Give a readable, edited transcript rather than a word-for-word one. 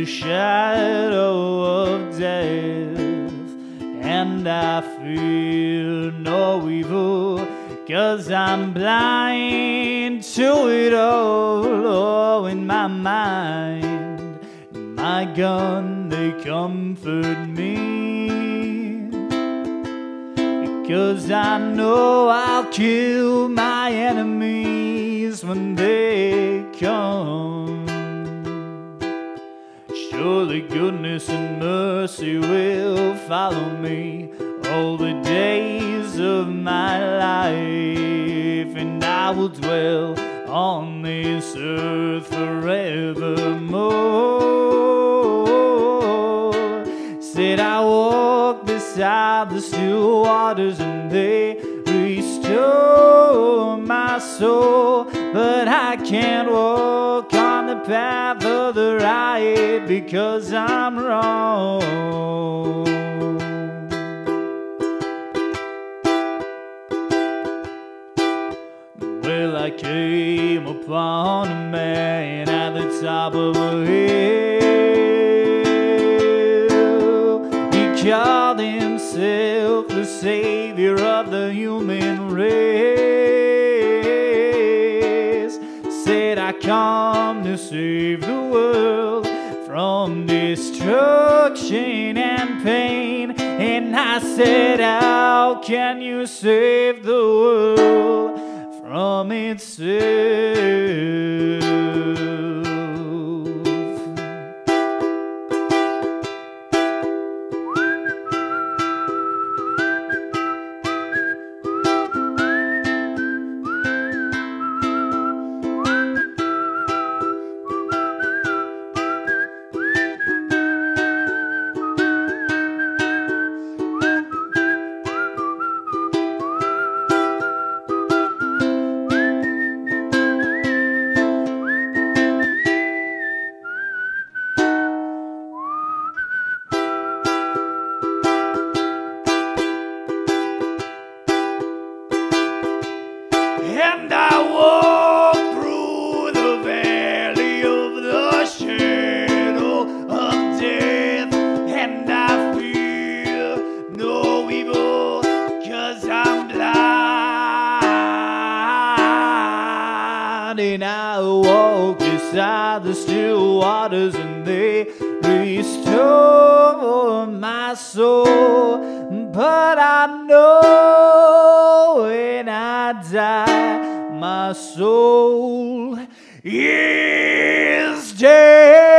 the shadow of death, and I fear no evil, 'cause I'm blind to it all. Oh, in my mind, my gun, they comfort me, 'cause I know I'll kill my enemies when they come. Surely goodness and mercy will follow me all the days of my life, and I will dwell on this earth forevermore. Said I walk beside the still waters, and they restore my soul, but I can't walk on the path of the right because I'm wrong. Well, I came upon a man at the top of a hill. He called himself the savior of the human race. Said, I come to save the world from destruction and pain. And I said, how can you save the world from itself? And I walk through the valley of the shadow of death, and I fear no evil, 'cause I'm blind. And I walk beside the still waters, and they restore my soul, but I know when I die, my soul is dead.